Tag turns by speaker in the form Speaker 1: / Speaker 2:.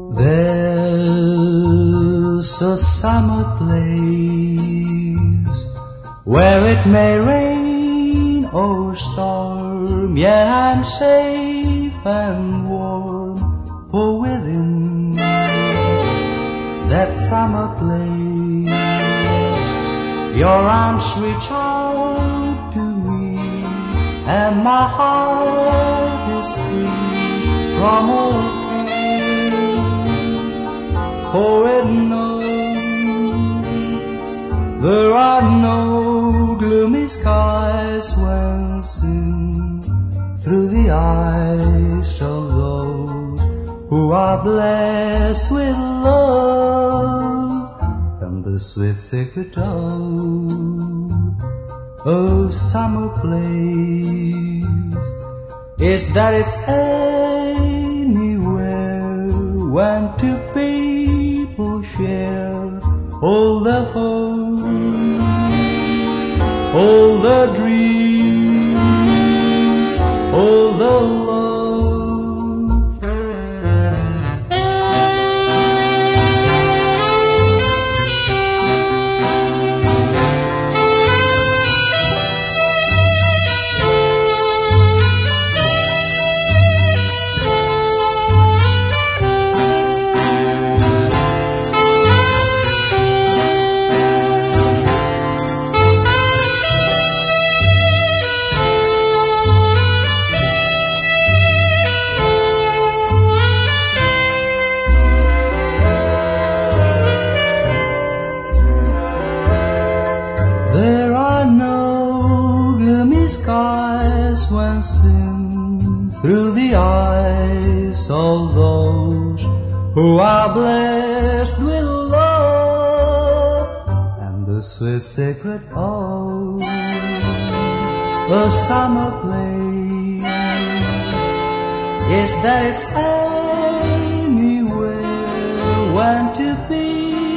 Speaker 1: There's a summer place where it may rain or storm, yeah, I'm safe and warm, for within that summer place your arms reach out to me, and my heart is free from all pain, for it knows there are no gloomy skies when seen through the eyes of those who are blessed with love and the sweet secret of summer place is that it's anywhere when two people share all the hopes, all the dreams, all the love. There are no gloomy skies when seen through the eyes of those who are blessed with love and the sweet secret of a summer place is that it's anywhere when two people